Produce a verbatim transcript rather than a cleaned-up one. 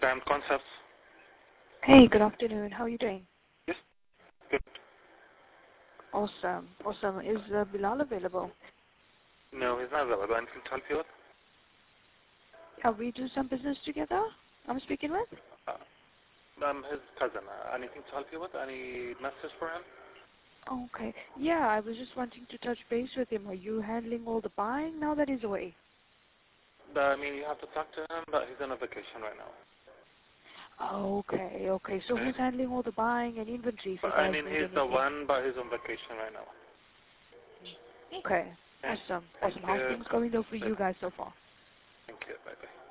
Diamond Concepts. Hey, good afternoon. How are you doing? Yes, good. Awesome. Awesome. Is uh, Bilal available? No, he's not available. Anything to help you with? Are we do some business together? I'm speaking with? Uh, I'm his cousin. Uh, anything to help you with? Any message for him? Okay. Yeah, I was just wanting to touch base with him. Are you handling all the buying now that he's away? Uh, I mean, you have to talk to him, but he's on a vacation right now. Okay, okay. So Okay. who's handling all the buying and inventory if But, you I guys mean, need he's anything? the one, but he's on vacation right now. Okay. Okay. Awesome. Thank Awesome. How's you. things going though for Bye. you guys so far? Thank you. Bye-bye.